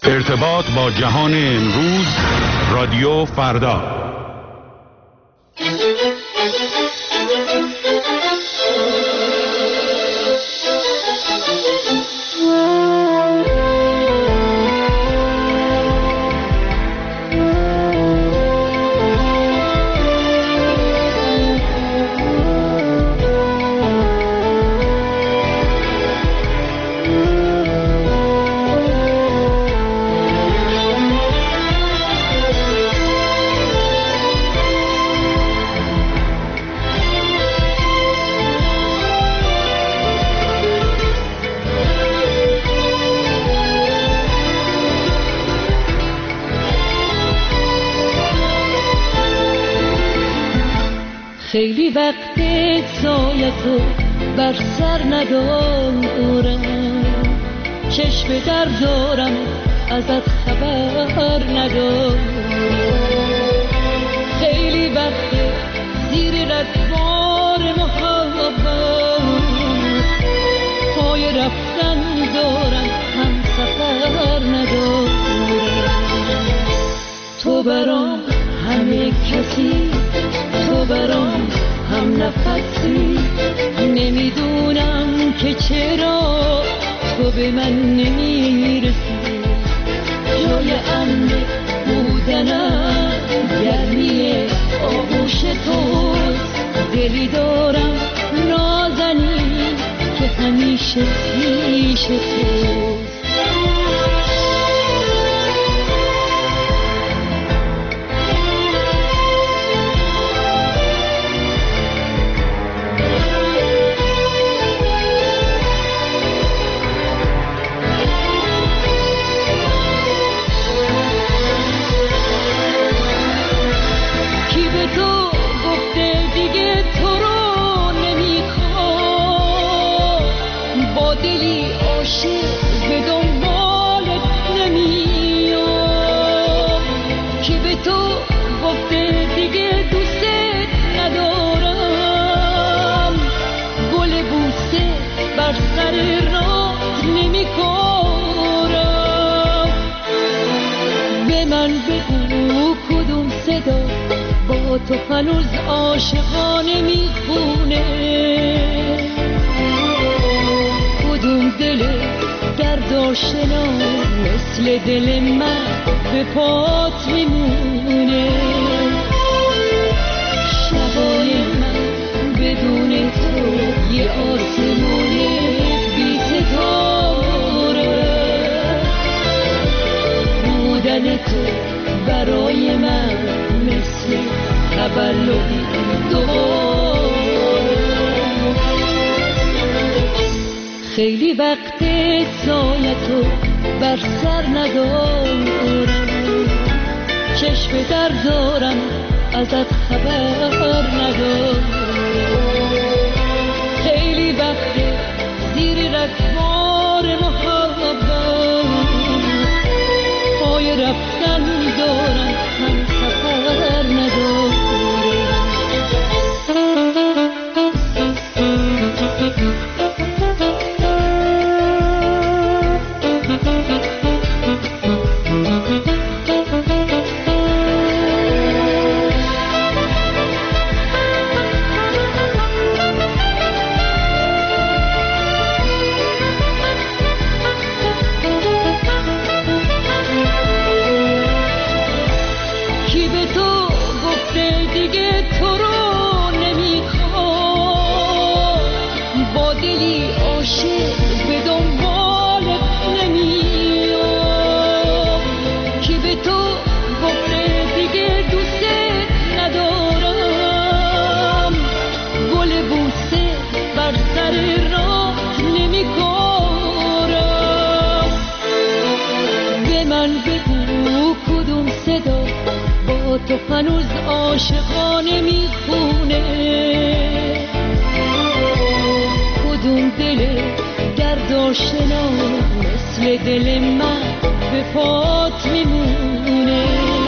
ارتباط با جهان امروز، رادیو فردا. خیلی وقت سایتو بر سر ندارم، چشم در دارم ازت خبر ندارم. خیلی وقت زیر رگبار محبت پای رفتن دارم، هم سفر ندارم. تو برام همه کسی، تو برام هم نفسی، نمیدونم که چرا تو به من نمیرسی. جای امن بودنم گرمی آغوش توست، دلی دارم نازنین که همیشه پیش توست. تو هنوز عاشقانه میخونه، کدوم دل درد آشنا مثل دل من به پات میمونه. شبای من بدون تو یه آسمون بی ستاره، بودن تو برای من مثل تولدی دوباره. خیلی وقت سایتو بر سر ندارم، چشم در دارم ازت خبر ندارم. خیلی وقت زیر رگبار محبت پای رفتن دارم، هم سفر ندارم. تو هنوز عاشقانه میخونه، کدوم دل درد آشنا مثل دل من به پات میمونه.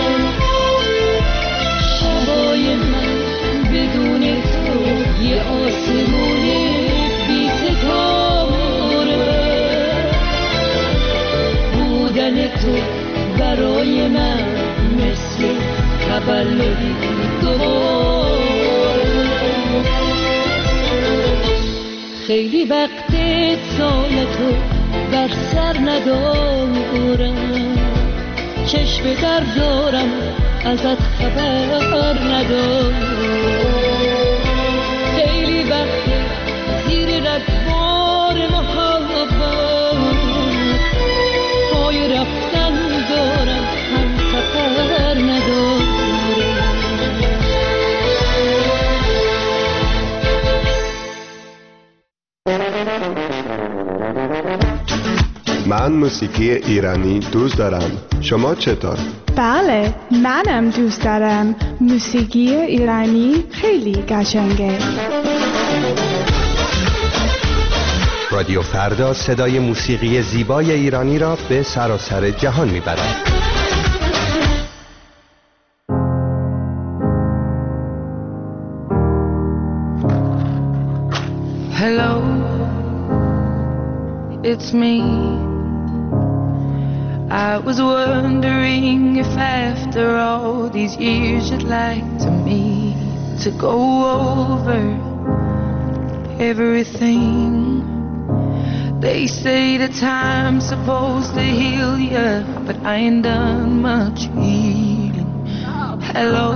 شبای من بدون تو یه آسمون بی ستاره، دیدن تو برای من مثل تولدی دوباره. خیلی وقت سال تو بر سر ندارم، چشم در دارم ازت خبر ندارم. خیلی وقت زیر رگبار محبت پای رفتن دارم، هم سفر ندارم. من موسیقی ایرانی دوست دارم. شما چطور؟ بله، منم دوست دارم. موسیقی ایرانی خیلی قشنگه. رادیو فردا صدای موسیقی زیبای ایرانی را به سراسر جهان میبرد. Hello, it's me. I was wondering if after all these years you'd like to meet to go over everything. They say the time's supposed to heal ya, but I ain't done much healing. Hello,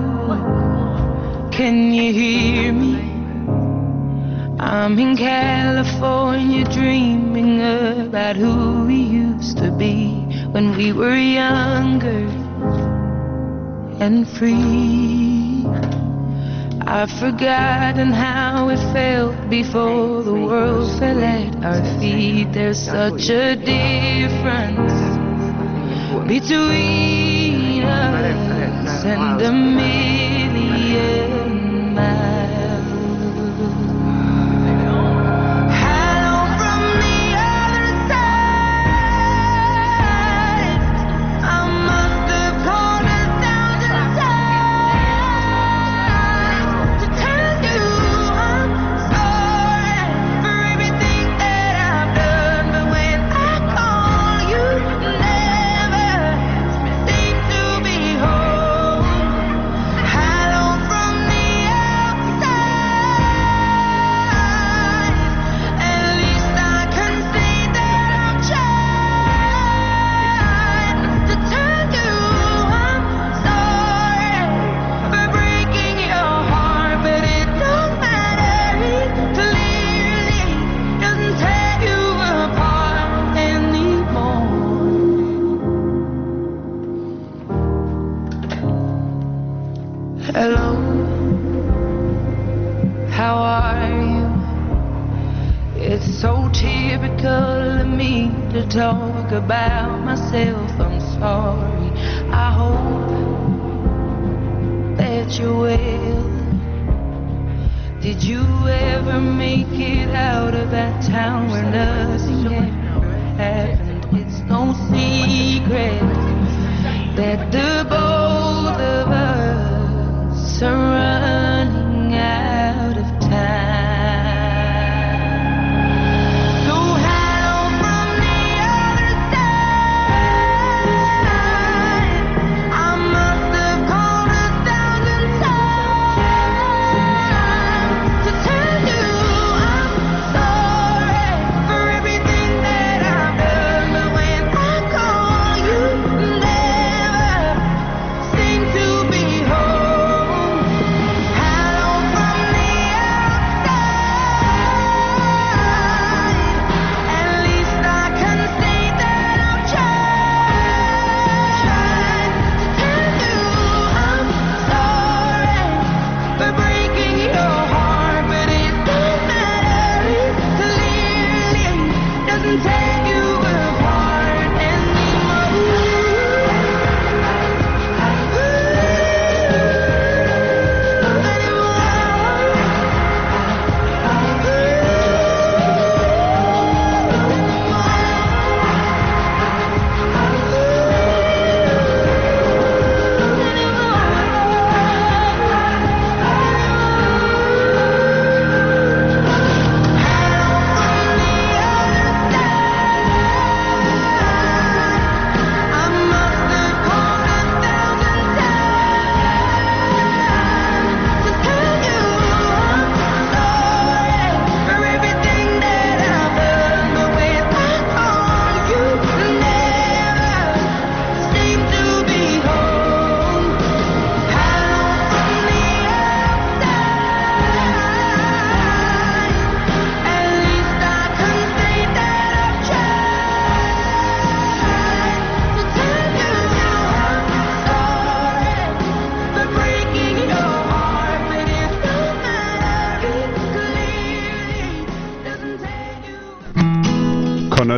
can you hear me? I'm in California dreaming about who we used to be when we were younger and free. I've forgotten how it felt before the world fell at our feet. There's such a difference between us and a million miles. Hello from the other side. I must have called 1,000 times to tell you I'm sorry for everything that I've done. But when I call, you never seem to be home. Hello from the outside. At least I can say that I'm trying to tell you I'm sorry for breaking your heart, but it don't matter. It clearly doesn't tear you apart anymore. Hello, how are you? It's so typical of me to talk about myself. I'm sorry. I hope that you're well. Did you ever make it out of that town where nothing ever happened? It's no secret that the both of us are running out of time. So hello from the other side. I must have called 1,000 times to tell you I'm sorry for everything that I've done. But when I call, you never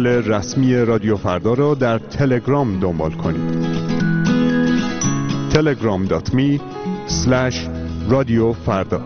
کانال رسمی رادیو فردا را در تلگرام دنبال کنید. telegram.me/رادیوفردا.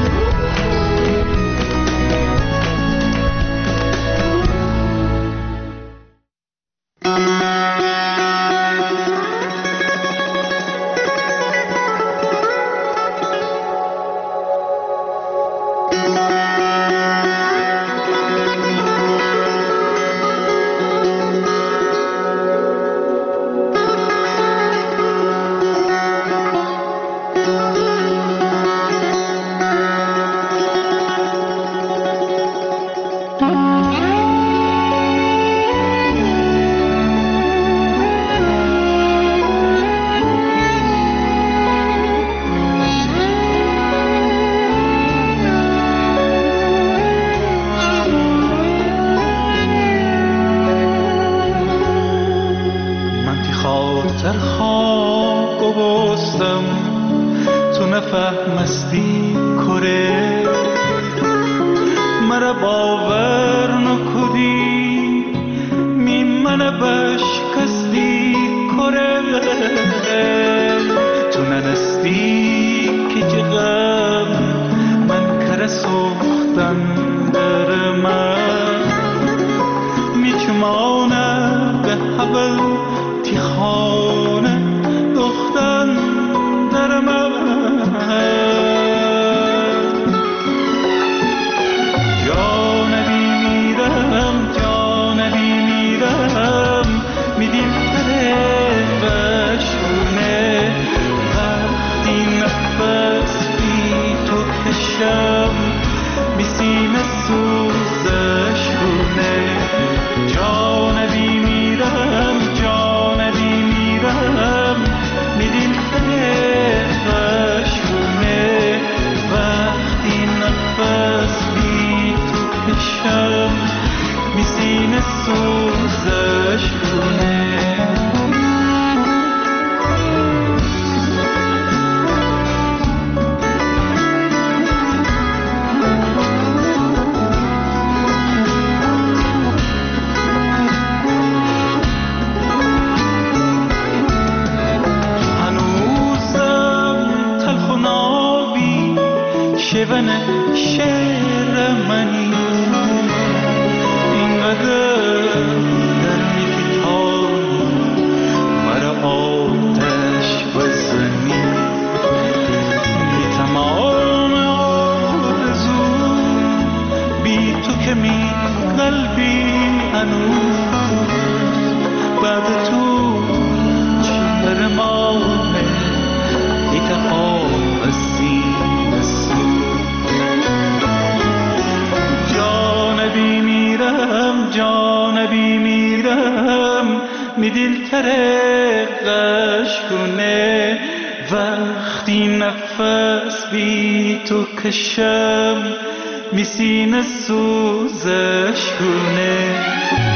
وقتی نفس بی تو کشم میسینه سوزش کنه